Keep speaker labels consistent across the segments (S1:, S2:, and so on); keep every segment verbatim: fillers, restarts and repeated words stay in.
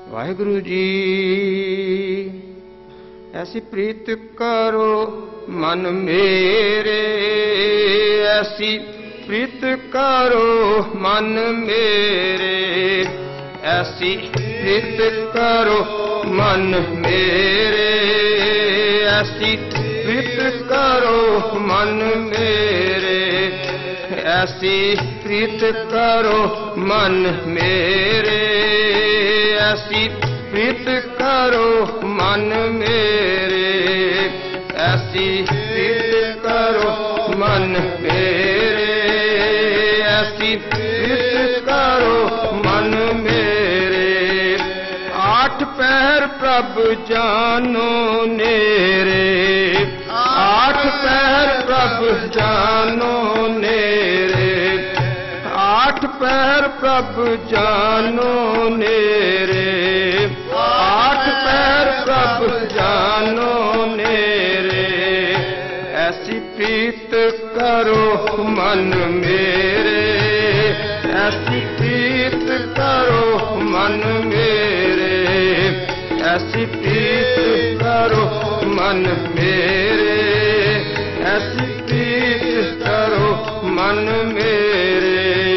S1: ਵਾਹਿਗੁਰੂ ਜੀ। ਐਸੀ ਪ੍ਰੀਤ ਕਰੋ ਮਨ ਮੇਰੇ, ਐਸੀ ਪ੍ਰੀਤ ਕਰੋ ਮਨ ਮੇਰੇ, ਐਸੀ ਪ੍ਰੀਤ ਕਰੋ ਮਨ ਮੇਰੇ, ਐਸੀ ਪ੍ਰੀਤ ਕਰੋ ਮਨ ਮੇਰੇ, ਐਸੀ ਪ੍ਰੀਤ ਕਰੋ ਮਨ ਮੇਰੇ, ਐਸੀ ਪ੍ਰੀਤ ਕਰੋ ਮਨ ਮੇਰੇ, ਐਸੀ ਪ੍ਰੀਤ ਕਰੋ ਮਨ ਮੇਰੇ, ਐਸੀ ਪ੍ਰੀਤ ਕਰੋ ਮਨ ਮੇਰੇ। ਆਠ ਪਹਿਰ ਪ੍ਰਭ ਜਾਨੋ ਨੇਰੇ, ਆਠ ਪਹਿਰ ਪ੍ਰਭ ਜਾਨੋ ਨੇਰੇ, ਆਠ ਪਹਿਰ ਪ੍ਰਭ ਜਾਨੋ ਨੇਰੇ, ਆਠ ਪਹਿਰ ਪ੍ਰਭ ਜਾਨੋ ਨੇਰੇ, ਐਸੀ ਪ੍ਰੀਤ ਕਰੋ ਮਨ ਮੇਰੇ, ਐਸੀ ਪ੍ਰੀਤ ਕਰੋ ਮਨ ਮੇਰੇ, ਐਸੀ ਪ੍ਰੀਤ ਕਰੋ ਮਨ ਮੇਰੇ, ਐਸੀ ਪ੍ਰੀਤ ਕਰੋ ਮਨ ਮੇਰੇ।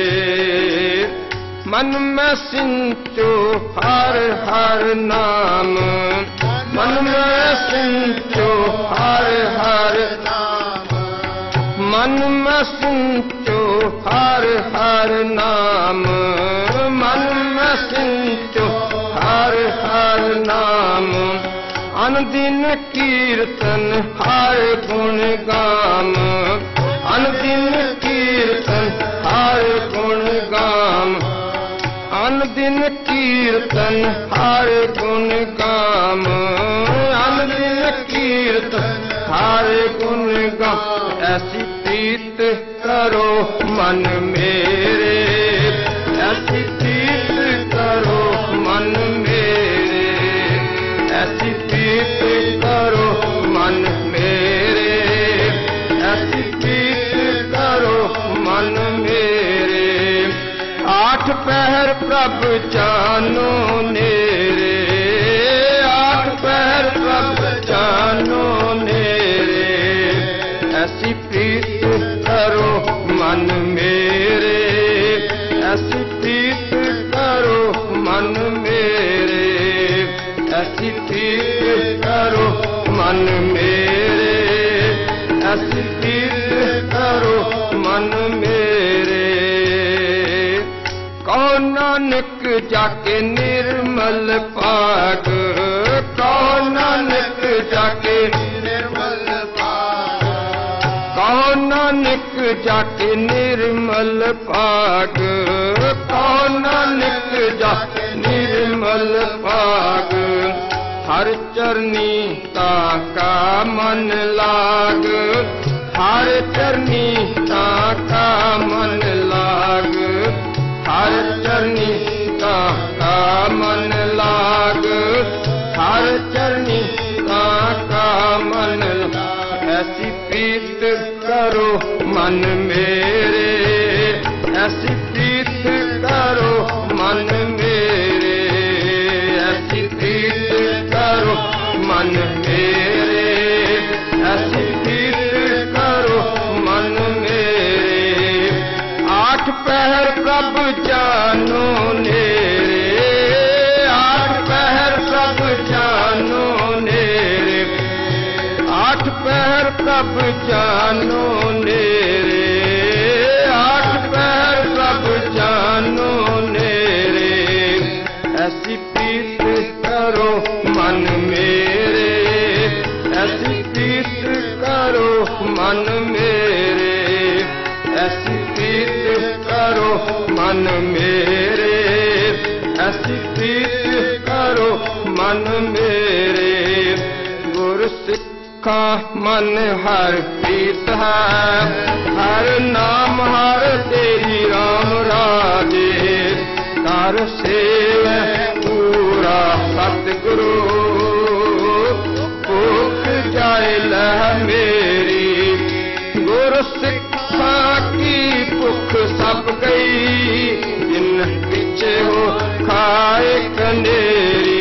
S1: ਮਨ ਮੈਂ ਸਿੰਚੋ ਹਰ ਹਰ ਨਾਮ, ਮਨ ਮੈਂ ਸਿੰਚੋ ਹਰ ਹਰ ਨਾਮ, ਮਨ ਮੈਂ ਸਿੰਚੋ ਹਰ ਹਰ ਨਾਮ, ਮਨ ਮੈਂ ਸਿੰਚੋ ਹਰ ਹਰ ਨਾਮ। ਅਨਦਿਨ ਕੀਰਤਨ ਹਰ ਗੁਣ ਗਾਮ, ਅਨਦਿਨ ਕੀਰਤਨ ਹਰ ਗੁਣ ਗਾਮ, ਅਨਦਿਨ ਕੀਰਤਨ ਹਰ ਗੁਣ ਗਾਮ, ਅਨਦਿਨ ਕੀਰਤਨ ਹਰ ਗੁਣ ਗਾਮ। ਐਸੀ ਪ੍ਰੀਤ ਕਰੋ ਮਨ ਮੇਰੇ, ਐਸੀ ਪ੍ਰੀਤ ਕਰੋ ਮਨ ਮੇਰੇ, ਐਸੀ ਪ੍ਰੀਤ ਕਰੋ ਮਨ ਮੇਰੇ, ਐਸੀ ਪ੍ਰੀਤ ਕਰੋ ਮਨ ਮੇਰੇ। ਆਠ ਪਹਿਰ ਪ੍ਰਭ ਜਾਨੋ ਨੇਰੇ, ਆਠ ਪਹਿਰ ਪ੍ਰਭ ਜਾਨੋ ਨੇਰੇ, ਐਸੀ ਪ੍ਰੀਤ ਕਰੋ ਮਨ ਮੇਰੇ, ਐਸੀ ਪ੍ਰੀਤ ਕਰੋ ਮਨ ਮੇਰੇ, ਐਸੀ ਪ੍ਰੀਤ ਕਰੋ ਮਨ ਮੇਰੇ, ਐਸੀ ਪ੍ਰੀਤ ਕਰੋ ਮਨ ਮੇਰੇ। ਕਹੋ ਨਾਨਕ ਜਾਕੇ ਨਿਰਮਲ ਭਾਗ, ਕਹੋ ਨਾਨਕ ਜਾਕੇ ਨਿਰਮਲ ਭਾਗ, ਕਹੋ ਨਾਨਕ ਜਾਕੇ ਨਿਰਮਲ ਭਾਗ, ਕਹੋ ਨਾਨਕ ਜਾਕੇ ਨਿਰਮਲ ਭਾਗ। ਹਰ ਚਰਨੀ ਤਾ ਕਾ ਮਨ ਲਾਗ, ਹਰ ਚਰਨੀ ਤਾ ਕਾ ਮਨ ਲਾਗ, ਹਰ ਚਰਨੀ ਤਾ ਕਾ ਮਨ ਲਾਗ, ਹਰ ਚਰਨੀ ਤਾ ਕਾ ਮਨ ਲਾਗ। ਐਸੀ ਪ੍ਰੀਤ ਕਰੋ ਮਨ ਮੇਰੇ, ਐਸੀ ਪ੍ਰੀਤ ਕਰੋ ਮਨ ਮੇਰੇ, ਐਸੀ ਪ੍ਰੀਤ ਕਰੋ ਮਨ ਮੇਰੇ, ਐਸੀ ਪ੍ਰੀਤ ਕਰੋ ਮਨ ਮੇਰੇ। ਆਠ ਪਹਿਰ ਪ੍ਰਭ ਜਾਨੋ ਨੇਰੇ, ਆਠ ਪਹਿਰ ਪ੍ਰਭ ਜਾਨੋ ਨੇਰੇ, ਆਠ ਪਹਿਰ ਪ੍ਰਭ ਜਾਨੋ ਨੇਰੇ, ਆਠ ਪਹਿਰ ਪ੍ਰਭ ਜਾਨੋ ਨੇਰੇ। ਐਸੀ ਪ੍ਰੀਤ ਕਰੋ ਮਨ ਮੇਰੇ, ਐਸੀ ਪ੍ਰੀਤ ਕਰੋ ਮਨ ਮੇਰੇ, ਐਸੀ ਪ੍ਰੀਤ ਕਰੋ ਮਨ ਮੇਰੇ, ਐਸੀ ਪ੍ਰੀਤ ਕਰੋ ਮਨ ਮੇਰੇ। ਗੁਰ ਸਿੱਖਾ ਮਨ ਹਰ ਪ੍ਰੀਤ ਹੈ, ਹਰ ਨਾਮ ਹਰ ਤੇਰੀ ਰਾਮ ਰਾਜੇ, ਕਰ ਸੇਵੈ ਪੂਰਾ ਸਤਿਗੁਰੂ, ਭੁਖ ਜਾਏ ਲੈ ਮੇਰੀ। ਗੁਰ ਸਿੱਖਾ ਕੀ ਭੁਖ ਸਭ ਗਈ, ਜਿਨ ਪਿਛੇ ਹੋ ਖਾਏ ਕਨੇਰੀ।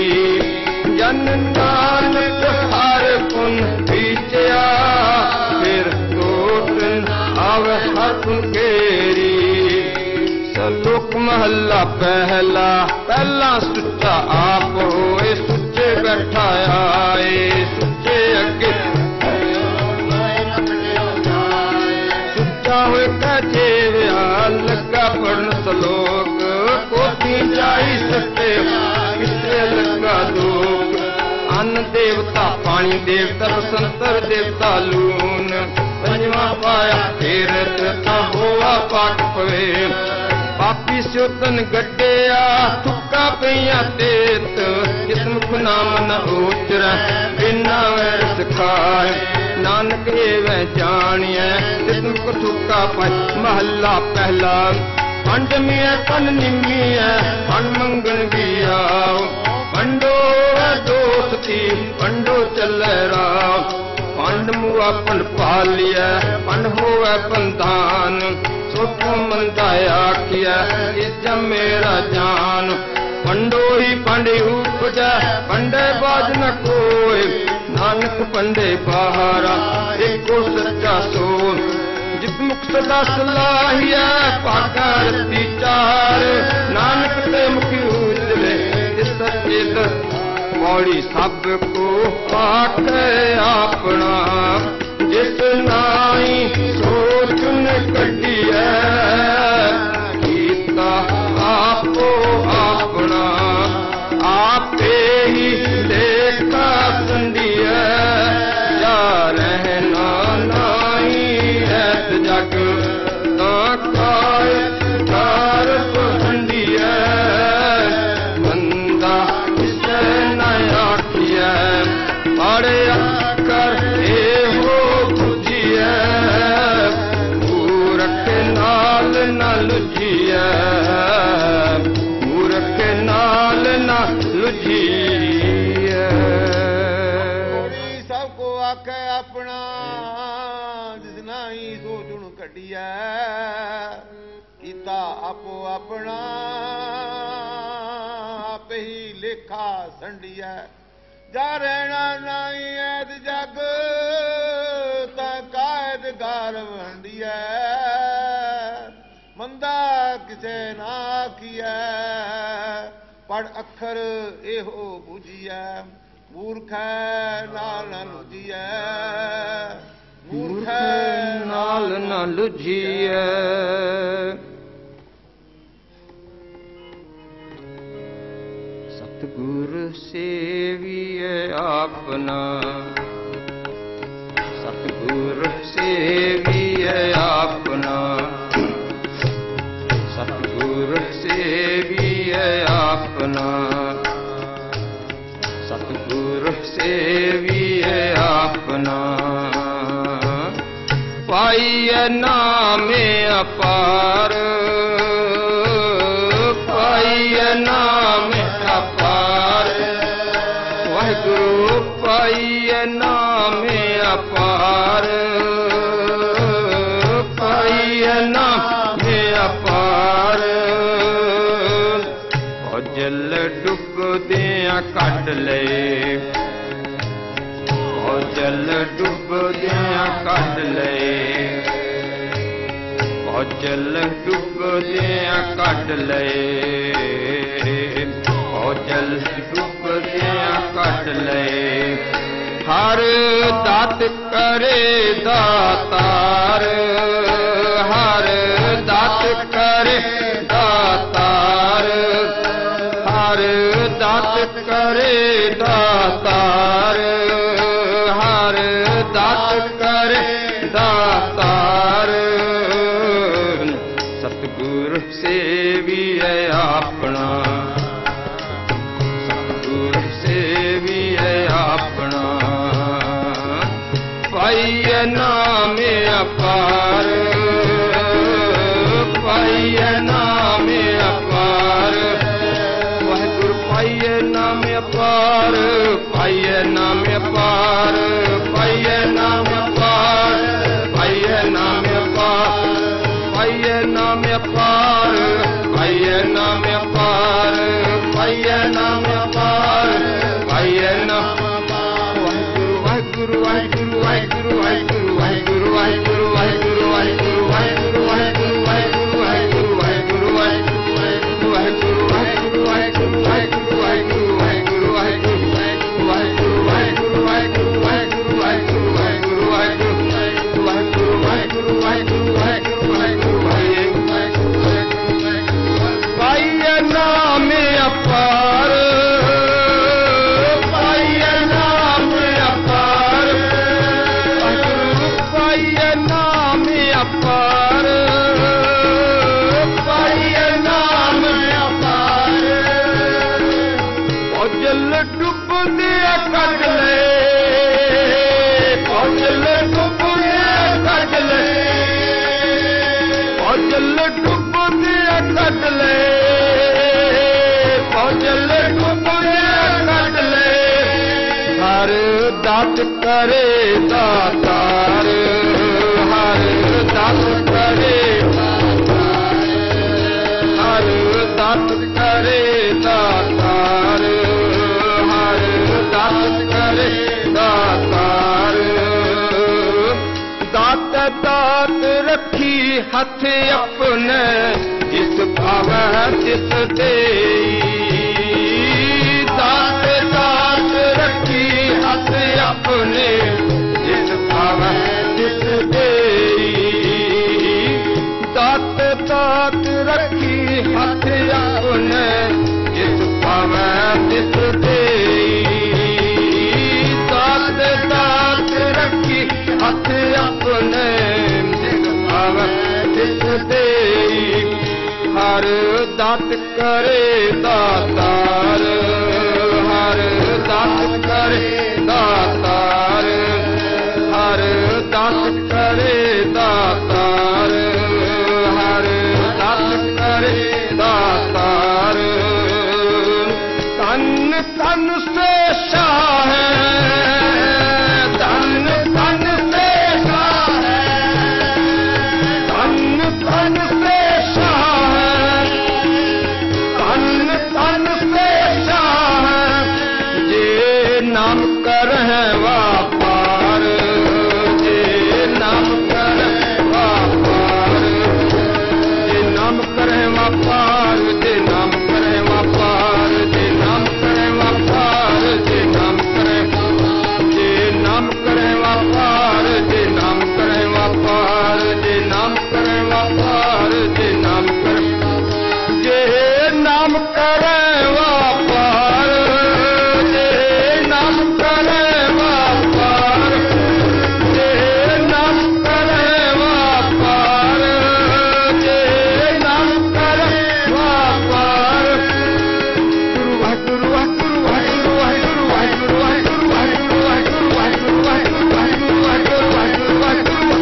S1: महला पहला पहला सुच्चा आप होए सुच्चे बैठा आए सुच्चे अगे सुच्चा होए कहे लगा पढ़न सलोक कोठी जाई सटे किसे लगा दोग अन्न देवता पानी देवता बसंतर देवता लून पंजवा पाया तीरथ होआ पाक पवे पापी स्योतन गड्डिया थुक्का पईया तेत कितमुख नाम न उचर बिना वैर सिखाए नानक एवं जानिए कितमुख थुक्का पाए महला पहला पंड मिया तन निमिया पन मंगन भी आओ पंडो दोस्ती पंडो चले राव पंड मुआ पंड पालिया पंड होवे पंधान सोठो मंदा आखिया इज मेरा जान पंडो ही पंडे उपजा पंडे बाज न कोई नानक पंडे बहारा एको सच्चा सोन जित मुख सदा सलाहिया पाका रती चार नानक ते मुखी उजले जिस सच्चे मौड़ी सब को पाठ अपना जिस नाई सोचन कटिया कीता आपो अपना आपे ही लेखा संडिया जा रहना नाई ऐत जग ता काय कार संडिया बंदा किसे न आखिया अरे कर हो बुझिया मूरख नाल न लुझिया मूरख नाल न लुझिया
S2: सबको आखे अपना जिस नाई सोचुन कटिया कीता आपो अपना आप ही लेखा संडिया जा रहना नाई ऐद जग ता कायद गार वंडिया मंदा किसे ना आखिया पढ़ अखर एहो बुझिया मूर्ख नाल न लुझिया मूर्ख
S1: नाल न लुझिया सतगुर सेविए आपना सतगुर सेविए आपना सतगुर सेविए आपना सतगुर सेविए आपना पाइए नामे अपार पाइए नामे अपार वाहिगुरु पाइए नामे अपार पाइए नामे अपार और जल डुब दिया कट ले और जल डुब दिया कट ले और जल डुब दिया कट ले और जल डुब दिया कट ले हर दात करे दातार हर दात करे दातार हर दात करे दातार हर दात करे दातार सतगुर सेविए अपना सतगुर सेविए अपना पाइए नामे अपार पाइए नामे अपार वाहिगुरु पाइए नामे अपार पाइए नामे अपार पाइए नामे अपार पाइए नामे अपार पाइए नामे अपार पाइए नामे अपार पाइए नामे अपार पाइए नाम वाहिगुरु वाहिगुरु वाहिगुरु वाहिगुरु वाहिगुरु वाहिगुरु वाहिगुरु वाहिगुरु वाहिगुरु वाहिगुरु वाहिगुरु वाहिगुरु वाहिगुरु वाहिगुरु दात करे दातार, हर दात करे दातार, हर दात करे दातार, हर दात करे दातार। दात दात रखी हथ अपने, जिस भावै तिस देई। दात दात रखी हथ अपने, जिस भावै तिस देई। दात दात रखी हथ अपने, जिस भावै तिस देई। दात दात रखी हथ अपने, जिस भावै तिस देई। हर दात करे दातार, हर दात करे दातार, हर दात करे दातार, हर दात करे दातार। तन तन से शाह है, तन तन से शाह है, तन तन से शाह है, तन तन से शाह है। जे नाम कर है वापार, जे नाम कर वापार, जे नाम करे वापार, जे नाम करे वापार, जे नाम करे वापार, जे नाम करे, जे नाम करे वापार, जे नाम करे वापार, जे नाम करे वापार, जे नाम करे, जे नाम करे वापार, जे नाम करे वापार, जे नाम करे वापार, जे नाम करे वापार। गुरु वाहिगुरु वाहिगुरु वाहिगुरु वाहिगुरु वाहिगुरु वाहिगुरु वाहिगुरु वाहिगुरु वाहिगुरु वाहिगुरु वाहिगुरु वाहिगुरु वाहिगुरु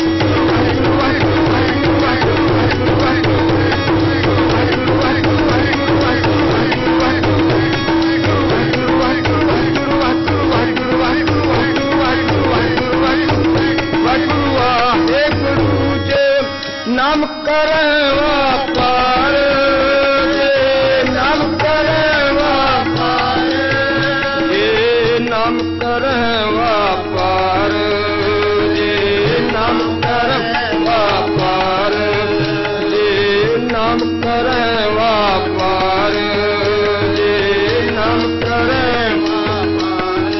S1: नाम करे वापार, जे नाम करे वापार, जे नाम करे वापार, जे नाम करे वापार, जे नाम करे वापार, जे नाम करे वापार।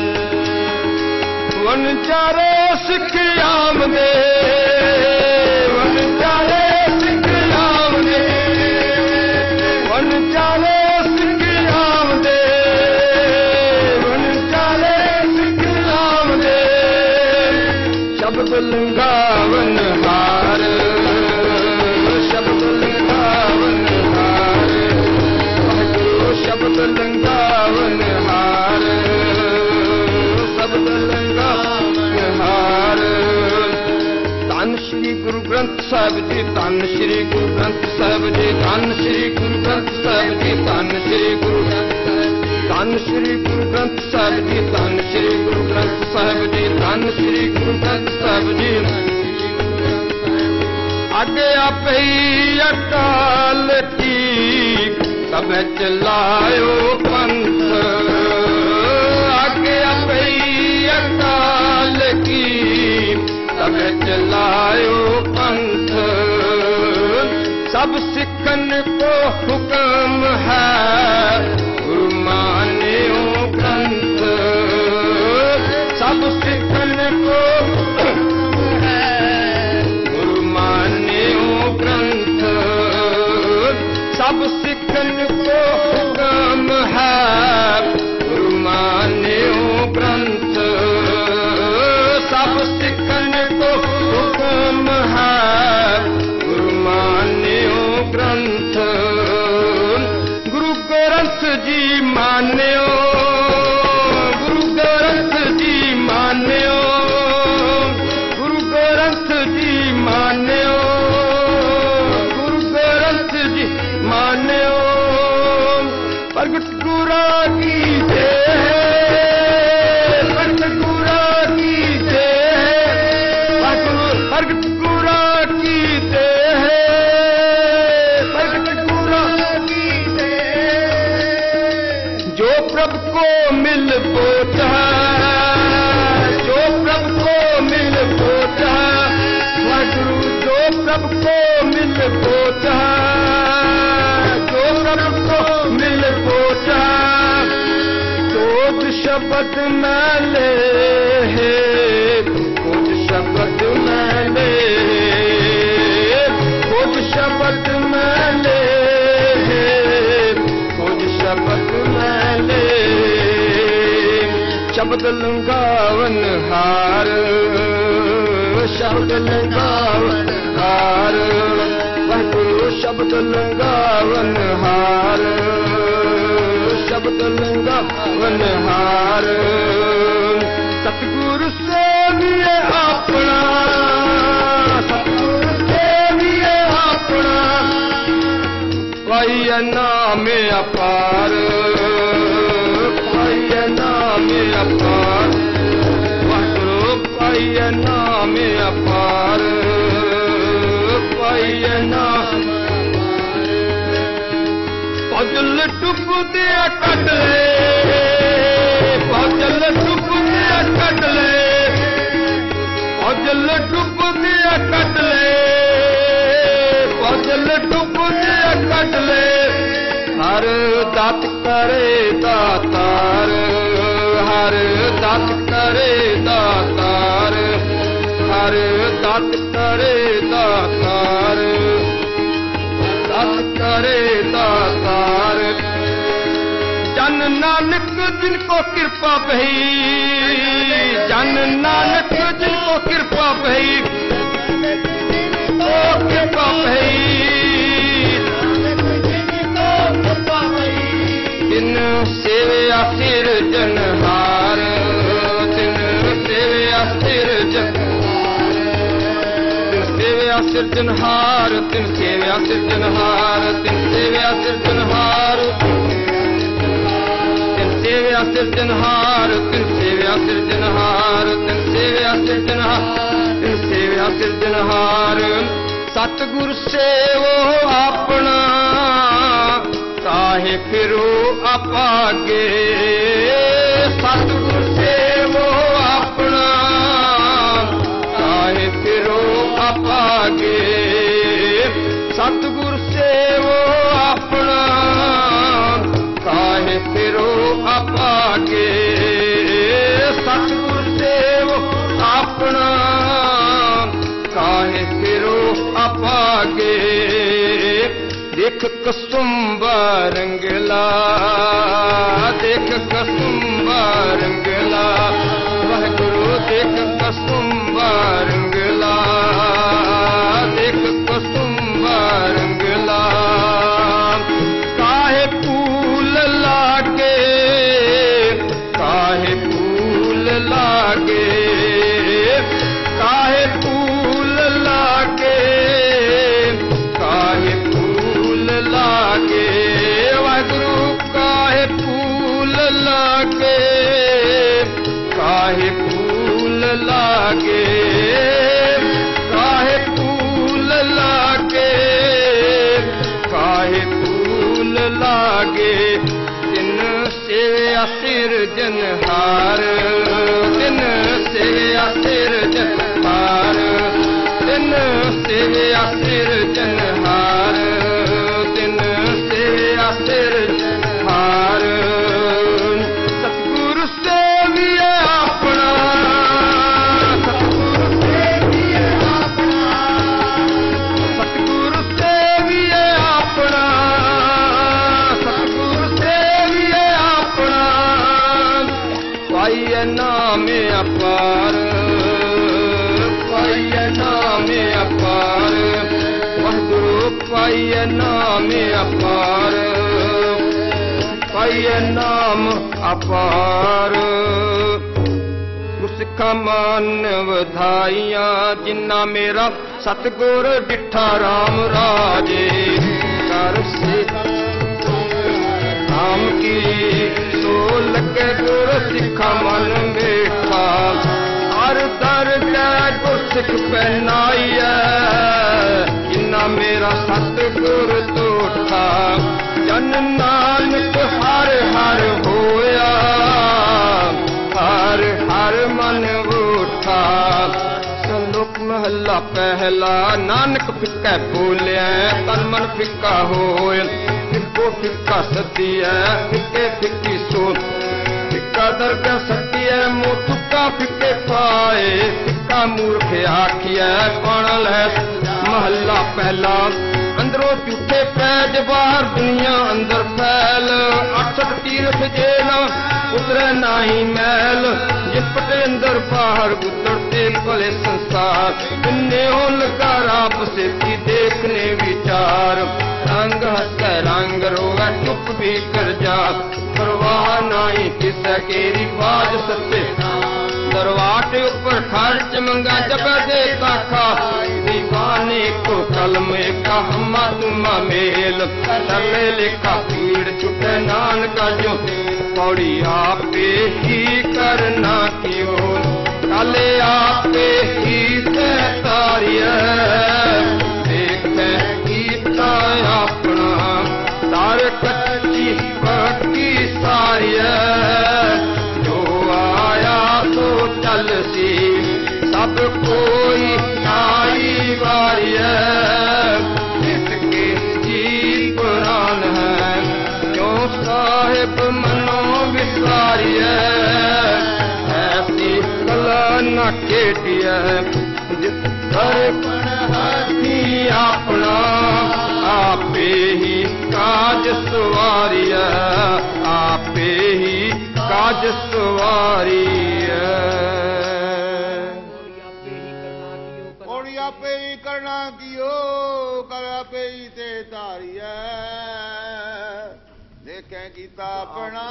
S1: वन चारे सिख आमदे, शब्द लंघावन हार, शब्द लंघावन हार, वाहिगुरु शब्द लंघावन हार, शब्द लंघावन हार। धन श्री गुरु ग्रंथ साहिब जी, धन श्री गुरु ग्रंथ साहिब जी, धन श्री गुरु ग्रंथ साहिब जी, धन श्री गुरु धन श्री गुरु ग्रंथ साहिब जी, धन श्री गुरु ग्रंथ साहिब जी, धन श्री गुरु ग्रंथ साहिब जी। आगे आपही अकाल की, सब चलायो पंथ। आगे आपही अकाल की, सब चलायो पंथ। सब सिखन को हुक्म है, ग्रंथ जी मान्यो, गुरु ग्रंथ जी मान्यो, गुरु ग्रंथ जी मान्यो, गुरु ग्रंथ जी मान्यो। प्रगट गुरा की जय, प्रगट गुरा की जय, प्रगट गुरा की जय, प्रगट गुरा की जय। जो प्रभु को मिल पोता, जो प्रभु को मिल पोता, वाहिगुरु जो प्रभु को मिल पोता, जो प्रभु को मिल पोता, सोच शब्द में ले, सोच शब्द में ले, सोच शब्द में ले, सोच शब्द में ले। शब्द लंगावन हार, शब्द लंगावन हार, वाहिगुरु शब्द लंगावन हार, शब्द लंगावन हार। सतगुरु सेविए अपना, सतगुरु सेविए अपना, पाइए नाम अपार, पाइए नाम अपार, वाहिगुरु पाइए नाम अपार, पाइए नाम। भजल डुब दिया कट ले, भजल डुब दिया कट ले, भजल डुब दिया कट ले, भजल डुब दिया कट ले। हर दात करे दातार, हर दात करे दातार, हर दात करे दातार, दात करे दातार। जन नानक जिनको कृपा भई, जन नानक जिनको कृपा भई, ओ कृपा भई, तिन सेवया सिरजनहार, तिन सेवया सिरजनहार, तिन सेवया सिरजनहार, तिन सेवया सिरजनहार, तिन सेवया सिरजनहार, तिन सेवया सिरजनहार, तिन सेवया सिरजनहार, तिन सेवया सिरजनहार, तिन सेवया सिरजनहार। सतगुर सेवो अपना, काहे फिरो अपागे, सतगुर सेवो अपना, काहे फिरो अपागे, सतगुर सेवो अपना, काहे फिरो अपागे, सतगुर सेवो अपना, काहे फिरो अपागे। देख कसुम्बा रंगला, देख कसुम्बा रंगला, वाहिगुरु देख कसुम्बा रंगला, देख कसुम्बा रंगला। काहे फूल लागे, काहे फूल लागे, काहे फूल लागे, काहे फूल लागे, वाहिगुरु काहे फूल लागे, काहे फूल लागे, काहे फूल लागे, काहे फूल लागे। तिन सेवया सिरजनहार, तिन सेवया सिरजनहार, तिन सेवया सिरजनहार, तिन सेवया सिरजनहार। सतगुरु सेविए अपना, सतगुरु सेविए अपना, सतगुरु सेविए अपना, सतगुरु सेविए अपना। पाइए नाम अपार, पाइए नाम अपार, वाहिगुरु पाइए नाम अपार, ਗਾਈਏ ਨਾਮ ਅਪਾਰ। ਗੁਰਸਿੱਖਾਂ ਮਾਨ ਵਧਾਈਆਂ ਜਿਨ੍ਹਾਂ ਮੇਰਾ ਸਤਿਗੁਰ ਡਿਠਾ ਰਾਮ ਰਾਜੇ। ਕਰ ਸੇ ਨਾਮ ਕੀ ਸੋ ਲੱਗੇ ਗੁਰ ਸਿੱਖਾਂ ਮਨ ਮੇਠਾ। ਹਰ ਦਰ ਕੈ ਗੁਰਸਿੱਖ ਪਹਿਨਾਈਐ ਜਿਨ੍ਹਾਂ ਮੇਰਾ ਸਤਿਗੁਰ ਤੋਠਾ। ਜਨ ਨਾਨਕ ਹਰ ਹਰ ਹੋਇਆ ਹਰ ਹਰ ਮਨ ਉਠਾ। ਸੰਲੋਕ ਮਹੱਲਾ ਪਹਿਲਾ। ਨਾਨਕ ਫਿੱਕਾ ਬੋਲਿਆ ਤਨ ਮਨ ਫਿੱਕਾ ਹੋਏ। ਫਿੱਕੋ ਫਿੱਕਾ ਸਤੀਐ ਫਿੱਕੇ ਫਿੱਕੀ ਸੋਚ। ਫਿੱਕਾ ਦਰਗਾਹ ਸਤੀਐ ਮੂੰਹ ਤੁੱਕਾ ਫਿੱਕੇ ਪਾਏ। ਫਿੱਕਾ ਮੂਰਖ ਆਖੀਐ ਕੌਣ ਲੈ। ਮਹੱਲਾ ਪਹਿਲਾ। ਅੰਦਰੋਂ ਝੂਠੇ ਪੈਜ ਬਾਹਰ ਦੁਨੀਆ ਅੰਦਰ ਫੈਲ। ਅਠਸਠ ਤੀਰਥ ਜੇ ਨਾ ਉਤਰੈ ਨਾਹੀ ਮੈਲ। ਜਿਪਟੇ ਅੰਦਰ ਬਾਹਰ ਉਤਰਤੇ ਭਲੇ ਸੰਸਾਰ। ਕਿੰਨੇ ਹੋ ਲਗਾ ਰਾਪ ਸੇਤੀ ਦੇਖਨੇ ਵਿਚਾਰ। ਰੰਗ ਹੱਸੈ ਰੰਗ ਰੋਵੈ ਚੁੱਪ ਵੀ ਕਰ ਜਾ। ਪਰਵਾਹ ਨਾਹੀ ਕਿਸੇ ਕੇਰੀ ਬਾਜ ਸੱਤੇ। ਦਰਵਾਟ ਉੱਪਰ ਖਰਚ ਮੰਗਾ ਜਬੈ ਦੇ ਕਾਖਾ। ਦੀਵਾਨੇ ਕੋ ਕਲਮ ਏਕਾ ਹਮਾ ਤੁਮਾ ਮੇਲ। ਚੱਲੇ ਲੇਖਾ ਪੀੜ ਛੁਟੈ ਨਾਨਕਾ ਜੋ। ਪੌੜੀ ਆਪੇ ਹੀ ਕਰਨਾ ਕਿਉ। ਕਾਲੇ ਆਪੇ ਹੀ ਤੈ ਤਾਰੀਐ। ਦੇਖੈ ਕੀਤਾ ਆਪਣਾ ਤਾਰ ਕੱਚੀ ਪੱਕੀ ਸਾਰੀਐ। ਜੋ ਆਇਆ ਸੋ ਚੱਲ ਸੀ ਸਭ ਕੋਈ ਆਈ ਵਾਰੀਐ। ਜਿਸ ਕੇ ਜੀ ਪੁਰਾਨ ਹੈ ਕਿਉਂ ਸਾਹਿਬ ਮਨੋਂ ਵਿਸਾਰੀਐ। ਐਸੀ ਕਲਾ ਨਾ ਖੇਡੀਐ ਜਿਸ ਦਰਪਣ ਹਾਥੀ ਆਪਣਾ। ਆਪੇ ਹੀ ਕਾਜ ਸਵਾਰੀਐ ਆਪੇ ਹੀ ਕਾਜ ਸਵਾਰੀਐ।
S2: ਆਪੇ ਹੀ ਕਰਨਾ ਕੀਓ ਕਰ ਆਪੇ ਹੀ ਤੇ ਧਾਰੀਐ। ਦੇਖੈ ਕੀਤਾ ਆਪਣਾ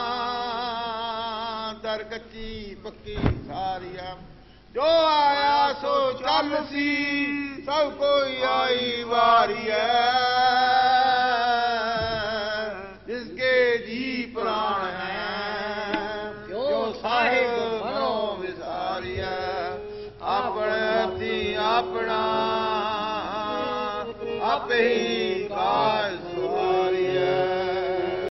S2: ਦਰ ਕੱਚੀ ਪੱਕੀ ਸਾਰੀਐ। ਜੋ ਆਇਆ ਸੋ ਚੱਲ ਸੀ ਸਭ ਕੋਈ ਆਈ ਵਾਰੀਐ। ਜਿਸਕੇ ਜੀ ਪ੍ਰਾਣ ਹੈ ਜੋ ਸਾਹਿਬ ਮਨੋਂ ਵਿਸਾਰੀਐ। ਆਪਣੇ ਹੱਥੀ ਆਪਣਾ ਆਪੇ ਹੀ ਕਾਜ